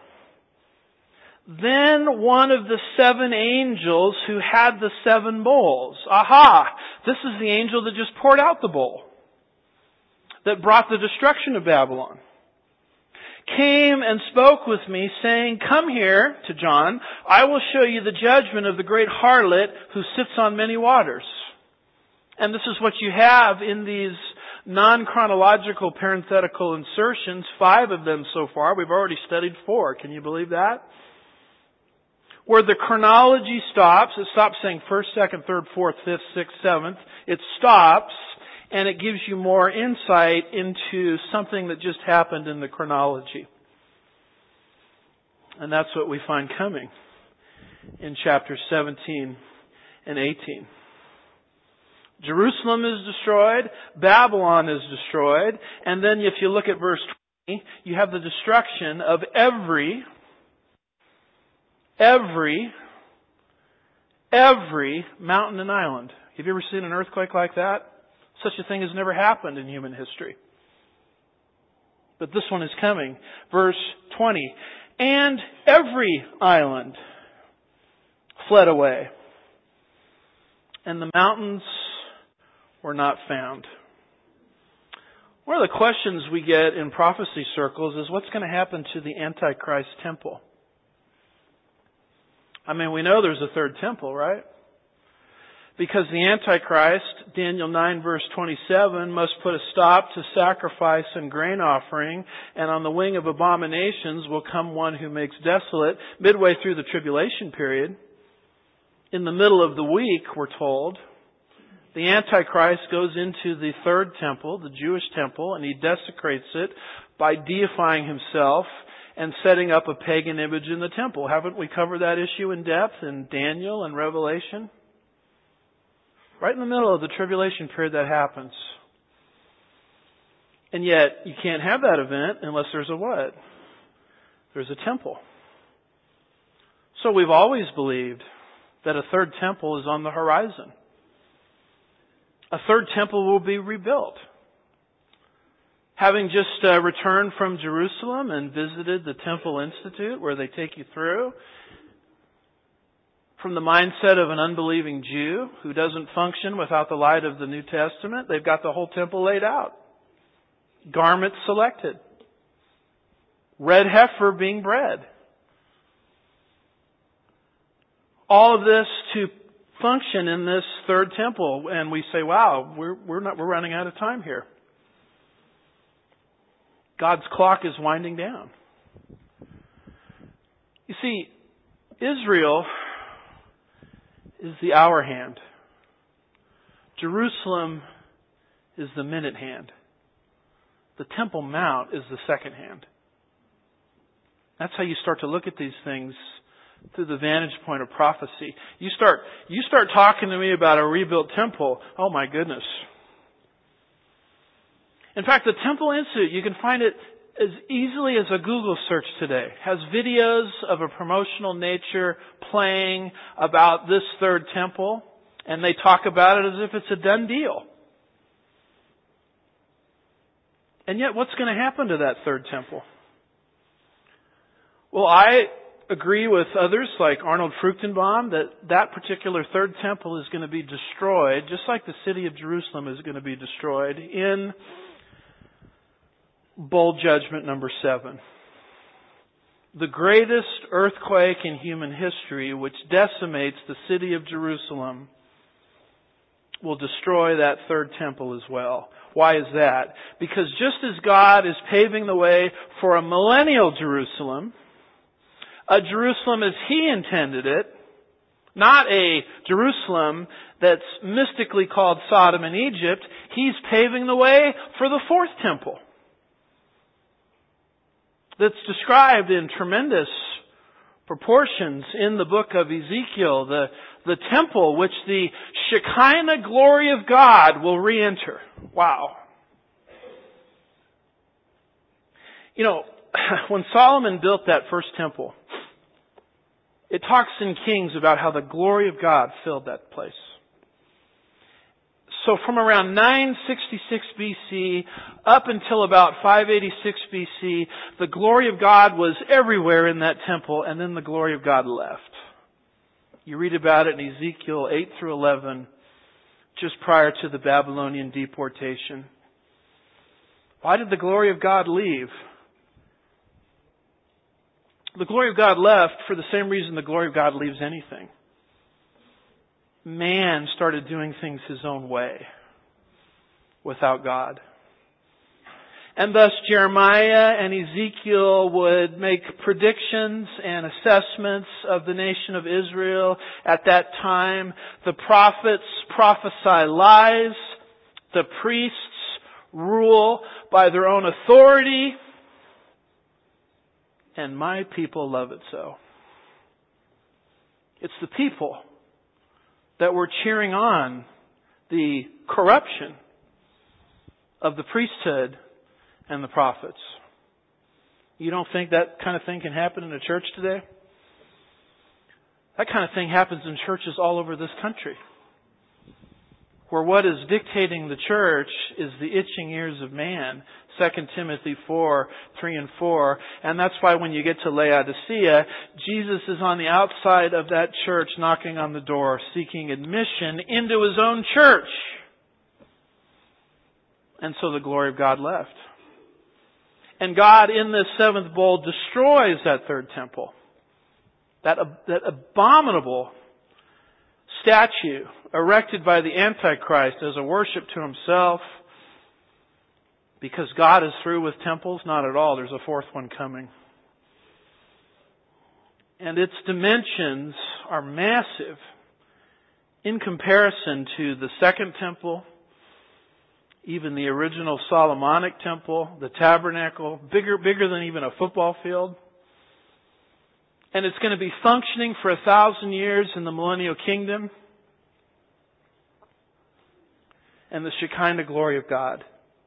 B: Then one of the seven angels who had the seven bowls. Aha! This is the angel that just poured out the bowl, that brought the destruction of Babylon. Came and spoke with me, saying, "Come here," to John, "I will show you the judgment of the great harlot who sits on many waters." And this is what you have in these non-chronological parenthetical insertions, five of them so far. We've already studied four. Can you believe that? Where the chronology stops, it stops saying first, second, third, fourth, fifth, sixth, seventh. It stops, and it gives you more insight into something that just happened in the chronology. And that's what we find coming in chapters seventeen and eighteen. Jerusalem is destroyed, Babylon is destroyed, and then if you look at verse twenty, you have the destruction of every, every, every mountain and island. Have you ever seen an earthquake like that? Such a thing has never happened in human history. But this one is coming. Verse twenty. And every island fled away, and the mountains were not found. One of the questions we get in prophecy circles is what's going to happen to the Antichrist temple? I mean, we know there's a third temple, right? Because the Antichrist, Daniel nine verse twenty-seven, must put a stop to sacrifice and grain offering, and on the wing of abominations will come one who makes desolate. Midway through the tribulation period, in the middle of the week, we're told, the Antichrist goes into the third temple, the Jewish temple, and he desecrates it by deifying himself and setting up a pagan image in the temple. Haven't we covered that issue in depth in Daniel and Revelation? Right in the middle of the tribulation period that happens. And yet, you can't have that event unless there's a what? There's a temple. So we've always believed that a third temple is on the horizon. A third temple will be rebuilt. Having just uh, returned from Jerusalem and visited the Temple Institute where they take you through, from the mindset of an unbelieving Jew who doesn't function without the light of the New Testament, they've got the whole temple laid out. Garments selected. Red heifer being bred. All of this to function in this third temple, and we say, wow, we're, we're not, we're running out of time here. God's clock is winding down. You see, Israel is the hour hand. Jerusalem is the minute hand. The Temple Mount is the second hand. That's how you start to look at these things through the vantage point of prophecy. You start, you start talking to me about a rebuilt temple. Oh my goodness. In fact, the Temple Institute, you can find it as easily as a Google search today. Has videos of a promotional nature playing about this third temple, and they talk about it as if it's a done deal. And yet, what's going to happen to that third temple? Well, I agree with others like Arnold Fruchtenbaum that that particular third temple is going to be destroyed, just like the city of Jerusalem is going to be destroyed in bowl judgment number seven. The greatest earthquake in human history, which decimates the city of Jerusalem, will destroy that third temple as well. Why is that? Because just as God is paving the way for a millennial Jerusalem, a Jerusalem as He intended it, not a Jerusalem that's mystically called Sodom and Egypt, He's paving the way for the fourth temple. That's described in tremendous proportions in the book of Ezekiel, the, the temple which the Shekinah glory of God will re-enter. Wow. You know, when Solomon built that first temple, it talks in Kings about how the glory of God filled that place. So from around nine sixty-six B C up until about five eighty-six B C, the glory of God was everywhere in that temple, and then the glory of God left. You read about it in Ezekiel eight through eleven, just prior to the Babylonian deportation. Why did the glory of God leave? The glory of God left for the same reason the glory of God leaves anything. Man started doing things his own way without God. And thus Jeremiah and Ezekiel would make predictions and assessments of the nation of Israel at that time. The prophets prophesy lies. The priests rule by their own authority. And my people love it so. It's the people that were cheering on the corruption of the priesthood and the prophets. You don't think that kind of thing can happen in a church today? That kind of thing happens in churches all over this country, where what is dictating the church is the itching ears of man. Second Timothy four, three and four. And that's why when you get to Laodicea, Jesus is on the outside of that church knocking on the door, seeking admission into His own church. And so the glory of God left. And God in this seventh bowl destroys that third temple. That, that abominable statue erected by the Antichrist as a worship to himself. Because God is through with temples? Not at all. There's a fourth one coming. And its dimensions are massive in comparison to the second temple, even the original Solomonic temple, the tabernacle, bigger, bigger than even a football field. And it's going to be functioning for a thousand years in the millennial kingdom. And the Shekinah glory of God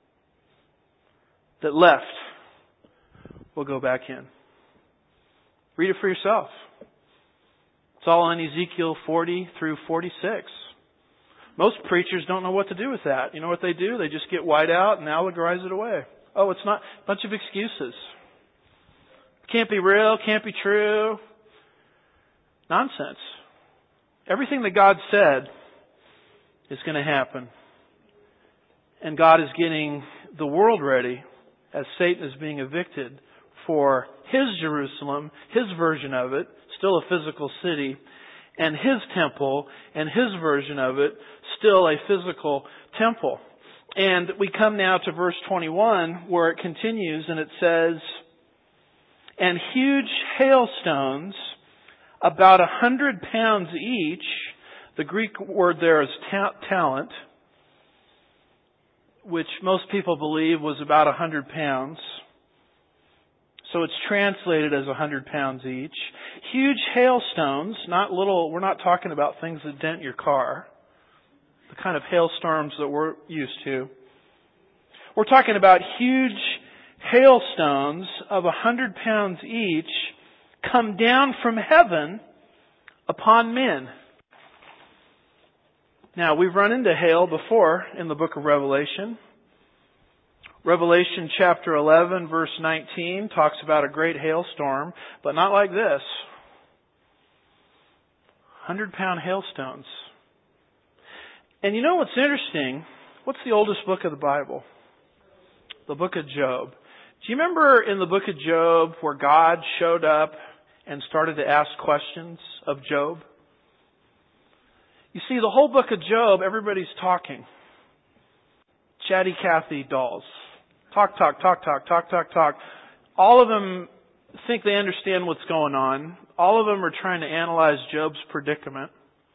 B: that left will go back in. Read it for yourself. It's all in Ezekiel forty through forty-six. Most preachers don't know what to do with that. You know what they do? They just get white out and allegorize it away. Oh, it's not a bunch of excuses. Can't be real, can't be true. Nonsense. Everything that God said is going to happen. And God is getting the world ready as Satan is being evicted for His Jerusalem, His version of it, still a physical city, and His temple, and His version of it, still a physical temple. And we come now to verse twenty-one where it continues and it says, and huge hailstones, about a hundred pounds each, the Greek word there is ta- talent, which most people believe was about a hundred pounds. So it's translated as a hundred pounds each. Huge hailstones, not little, we're not talking about things that dent your car. The kind of hailstorms that we're used to. We're talking about huge hailstones of a hundred pounds each come down from heaven upon men. Now, we've run into hail before in the book of Revelation. Revelation chapter eleven, verse nineteen, talks about a great hailstorm, but not like this. Hundred-pound hailstones. And you know what's interesting? What's the oldest book of the Bible? The book of Job. Do you remember in the book of Job where God showed up and started to ask questions of Job? You see, the whole book of Job, everybody's talking. Chatty Cathy dolls. Talk, talk, talk, talk, talk, talk, talk. All of them think they understand what's going on. All of them are trying to analyze Job's predicament.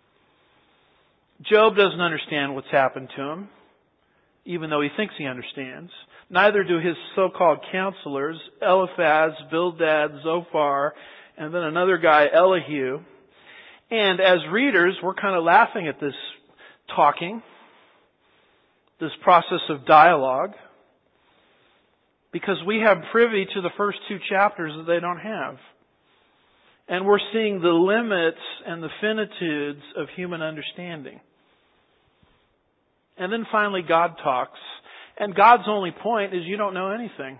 B: Job doesn't understand what's happened to him, even though he thinks he understands. Neither do his so-called counselors, Eliphaz, Bildad, Zophar, and then another guy, Elihu. And as readers, we're kind of laughing at this talking, this process of dialogue, because we have privy to the first two chapters that they don't have. And we're seeing the limits and the finitudes of human understanding. And then finally God talks. And God's only point is you don't know anything.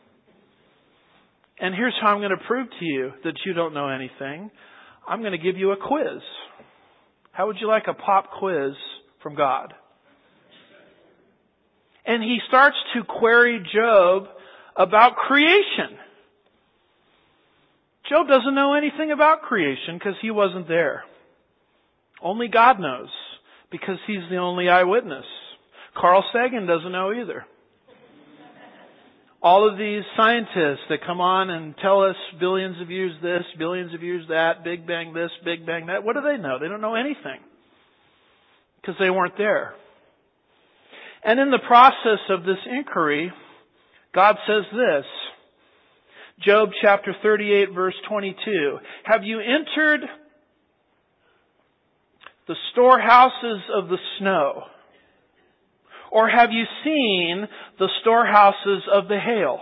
B: And here's how I'm going to prove to you that you don't know anything. I'm going to give you a quiz. How would you like a pop quiz from God? And he starts to query Job about creation. Job doesn't know anything about creation because he wasn't there. Only God knows because he's the only eyewitness. Carl Sagan doesn't know either. All of these scientists that come on and tell us billions of years this, billions of years that, Big Bang this, Big Bang that, what do they know? They don't know anything because they weren't there. And in the process of this inquiry, God says this, Job chapter thirty-eight verse twenty-two, have you entered the storehouses of the snow? Or have you seen the storehouses of the hail?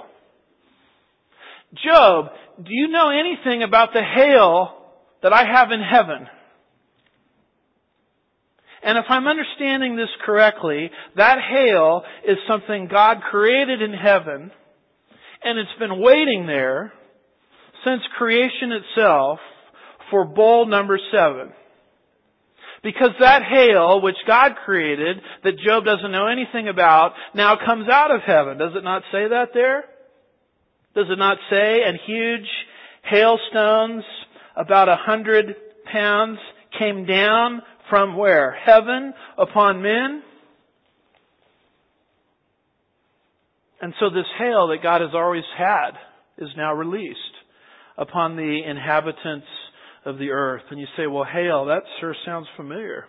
B: Job, do you know anything about the hail that I have in heaven? And if I'm understanding this correctly, that hail is something God created in heaven, and it's been waiting there since creation itself for bowl number seven. Because that hail, which God created, that Job doesn't know anything about, now comes out of heaven. Does it not say that there? Does it not say, and huge hailstones, about a hundred pounds, came down from where? Heaven upon men? And so this hail that God has always had is now released upon the inhabitants of the earth. And you say, well, hail, that sure sounds familiar.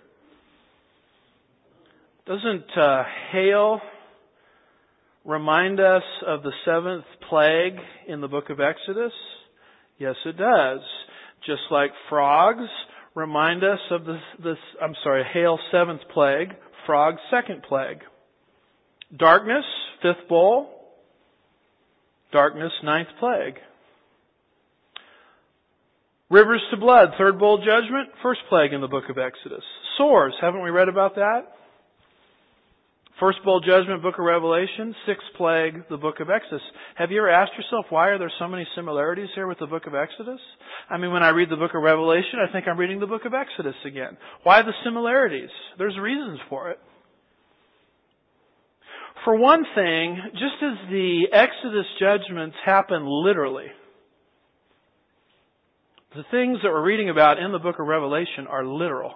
B: Doesn't uh, hail remind us of the seventh plague in the book of Exodus? Yes, it does. Just like frogs remind us of this, this I'm sorry, hail, seventh plague, frogs, second plague. Darkness, fifth bowl. Darkness, ninth plague. Rivers to blood, third bowl judgment, first plague in the book of Exodus. Sores, haven't we read about that? First bowl judgment, book of Revelation, sixth plague, the book of Exodus. Have you ever asked yourself, why are there so many similarities here with the book of Exodus? I mean, when I read the book of Revelation, I think I'm reading the book of Exodus again. Why the similarities? There's reasons for it. For one thing, just as the Exodus judgments happen literally, the things that we're reading about in the book of Revelation are literal.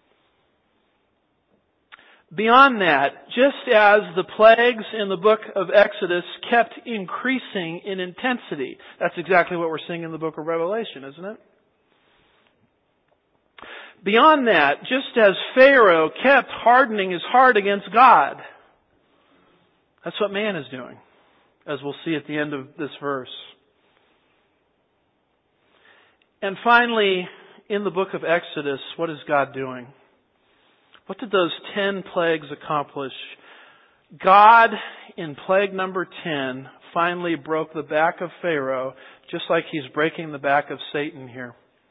B: Beyond that, just as the plagues in the book of Exodus kept increasing in intensity, that's exactly what we're seeing in the book of Revelation, isn't it? Beyond that, just as Pharaoh kept hardening his heart against God, that's what man is doing, as we'll see at the end of this verse. And finally, in the book of Exodus, what is God doing? What did those ten plagues accomplish? God, in plague number ten, finally broke the back of Pharaoh, just like He's breaking the back of Satan here.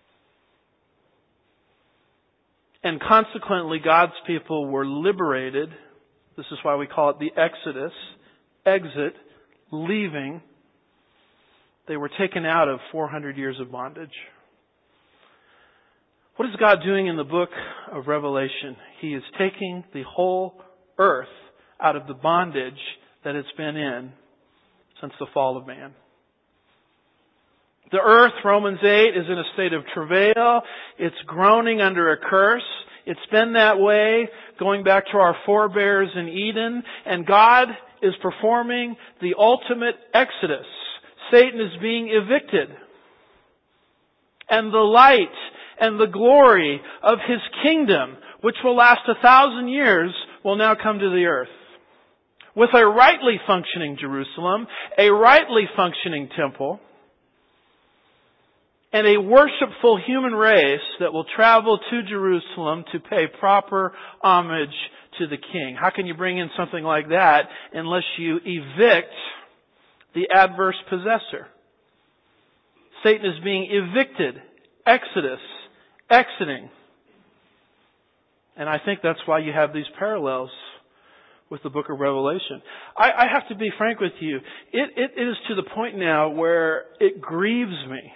B: And consequently, God's people were liberated. This is why we call it the Exodus. Exit, leaving. They were taken out of four hundred years of bondage. What is God doing in the book of Revelation? He is taking the whole earth out of the bondage that it's been in since the fall of man. The earth, Romans eight, is in a state of travail. It's groaning under a curse. It's been that way going back to our forebears in Eden. And God is performing the ultimate exodus. Satan is being evicted. And the light and the glory of His kingdom, which will last a thousand years, will now come to the earth. With a rightly functioning Jerusalem, a rightly functioning temple, and a worshipful human race that will travel to Jerusalem to pay proper homage to the King. How can you bring in something like that unless you evict the adverse possessor? Satan is being evicted. Exodus. Exiting. And I think that's why you have these parallels with the book of Revelation. I, I have to be frank with you. It, it, it is to the point now where it grieves me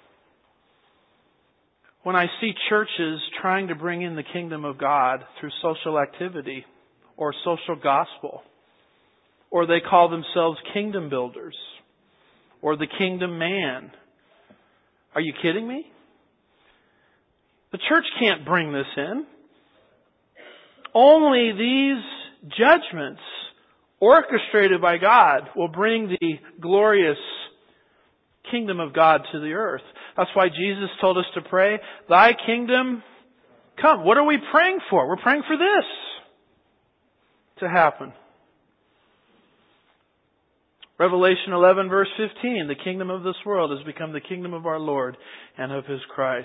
B: when I see churches trying to bring in the kingdom of God through social activity or social gospel, or they call themselves kingdom builders or the kingdom man. Are you kidding me? The church can't bring this in. Only these judgments orchestrated by God will bring the glorious kingdom of God to the earth. That's why Jesus told us to pray, Thy kingdom come. What are we praying for? We're praying for this to happen. Revelation eleven verse fifteen, the kingdom of this world has become the kingdom of our Lord and of His Christ.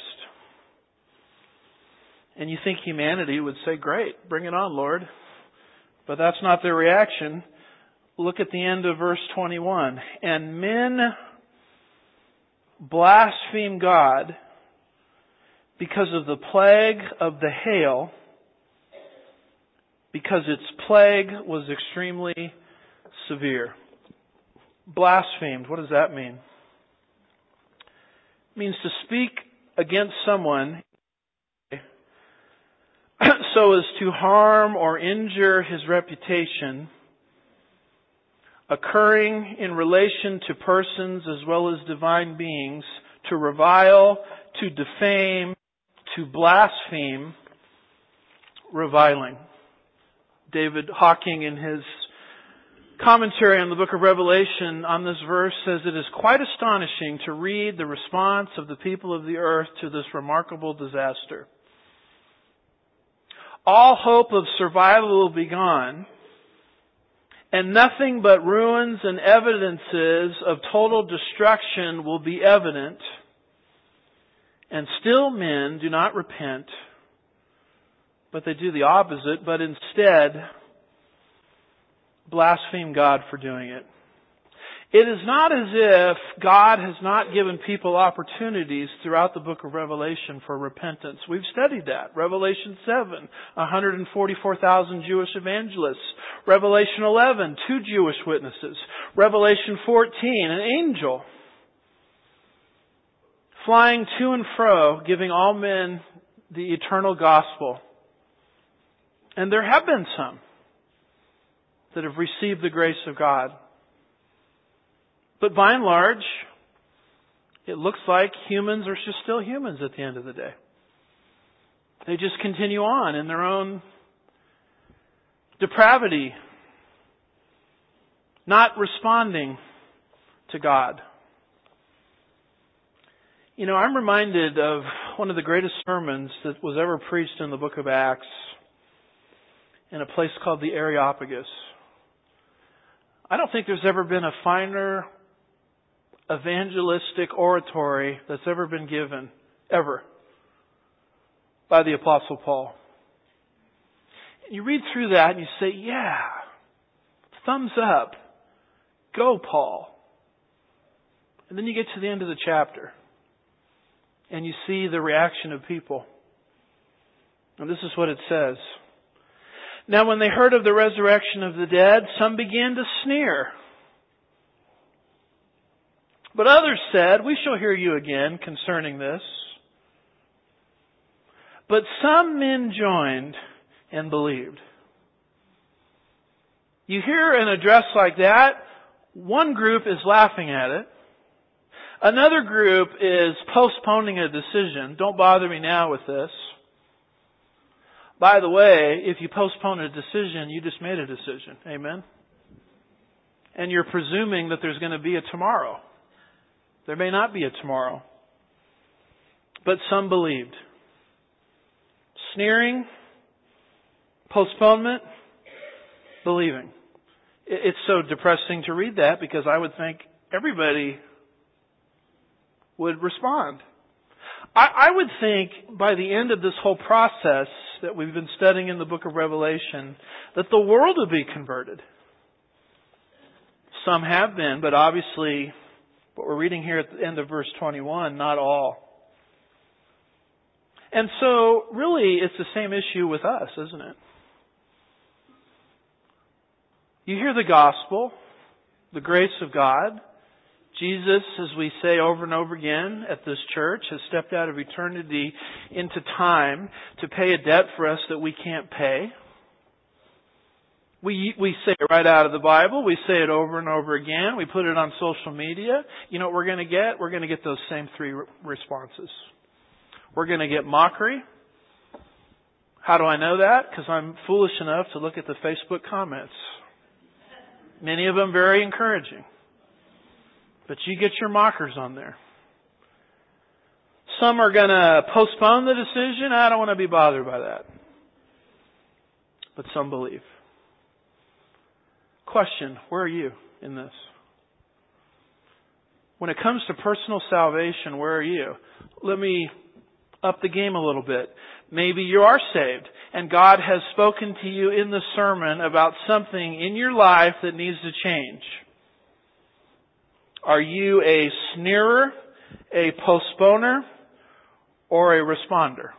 B: And you think humanity would say, great, bring it on, Lord. But that's not their reaction. Look at the end of verse twenty-one. And men blaspheme God because of the plague of the hail, because its plague was extremely severe. Blasphemed, what does that mean? It means to speak against someone so as to harm or injure his reputation, occurring in relation to persons as well as divine beings, to revile, to defame, to blaspheme, reviling. David Hawking, in his commentary on the book of Revelation on this verse, says it is quite astonishing to read the response of the people of the earth to this remarkable disaster. All hope of survival will be gone, and nothing but ruins and evidences of total destruction will be evident, and still men do not repent, but they do the opposite, but instead blaspheme God for doing it. It is not as if God has not given people opportunities throughout the book of Revelation for repentance. We've studied that. Revelation seven, one hundred forty-four thousand Jewish evangelists. Revelation eleven, two Jewish witnesses. Revelation fourteen, an angel flying to and fro, giving all men the eternal gospel. And there have been some that have received the grace of God. But by and large, it looks like humans are just still humans at the end of the day. They just continue on in their own depravity, not responding to God. You know, I'm reminded of one of the greatest sermons that was ever preached in the book of Acts in a place called the Areopagus. I don't think there's ever been a finer evangelistic oratory that's ever been given, ever, by the Apostle Paul. And you read through that and you say, yeah, thumbs up, go Paul. And then you get to the end of the chapter and you see the reaction of people. And this is what it says. Now when they heard of the resurrection of the dead, some began to sneer. But others said, we shall hear you again concerning this. But some men joined and believed. You hear an address like that, one group is laughing at it. Another group is postponing a decision. Don't bother me now with this. By the way, if you postpone a decision, you just made a decision. Amen? And you're presuming that there's going to be a tomorrow. There may not be a tomorrow. But some believed. Sneering, postponement, believing. It's so depressing to read that because I would think everybody would respond. I, I would think by the end of this whole process that we've been studying in the book of Revelation, that the world would be converted. Some have been, but obviously what we're reading here at the end of verse twenty-one, not all. And so really it's the same issue with us, isn't it? You hear the gospel, the grace of God. Jesus, as we say over and over again at this church, has stepped out of eternity into time to pay a debt for us that we can't pay. We we say it right out of the Bible. We say it over and over again. We put it on social media. You know what we're going to get? We're going to get those same three re- responses. We're going to get mockery. How do I know that? Because I'm foolish enough to look at the Facebook comments. Many of them very encouraging. But you get your mockers on there. Some are going to postpone the decision. I don't want to be bothered by that. But some believe. Question, where are you in this? When it comes to personal salvation, where are you? Let me up the game a little bit. Maybe you are saved and God has spoken to you in the sermon about something in your life that needs to change. Are you a sneerer, a postponer, or a responder?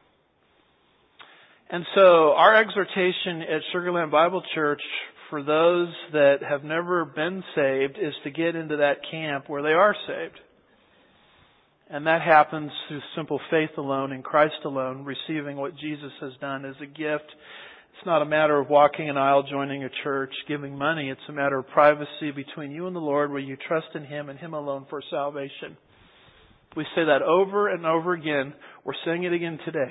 B: And so our exhortation at Sugar Land Bible Church for those that have never been saved is to get into that camp where they are saved. And that happens through simple faith alone in Christ alone, receiving what Jesus has done as a gift. It's not a matter of walking an aisle, joining a church, giving money. It's a matter of privacy between you and the Lord where you trust in Him and Him alone for salvation. We say that over and over again. We're saying it again today.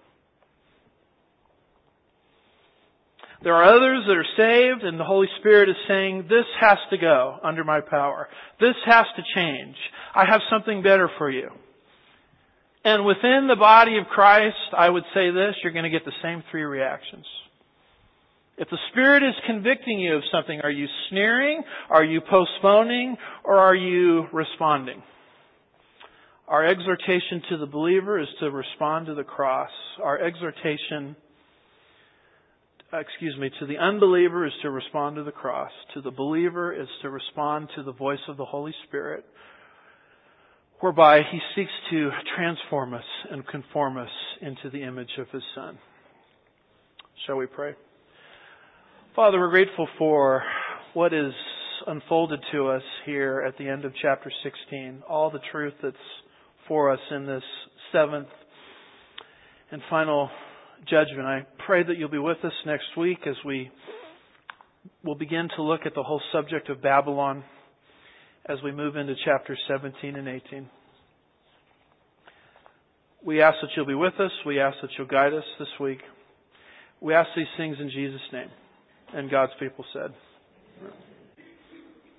B: There are others that are saved and the Holy Spirit is saying, this has to go under my power. This has to change. I have something better for you. And within the body of Christ, I would say this, you're going to get the same three reactions. If the Spirit is convicting you of something, are you sneering? Are you postponing? Or are you responding? Our exhortation to the believer is to respond to the cross. Our exhortation excuse me, to the unbeliever is to respond to the cross. To the believer is to respond to the voice of the Holy Spirit, whereby He seeks to transform us and conform us into the image of His Son. Shall we pray? Father, we're grateful for what is unfolded to us here at the end of chapter sixteen. All the truth that's for us in this seventh and final judgment. I pray that you'll be with us next week as we will begin to look at the whole subject of Babylon as we move into chapters seventeen and eighteen. We ask that you'll be with us. We ask that you'll guide us this week. We ask these things in Jesus' name. And God's people said.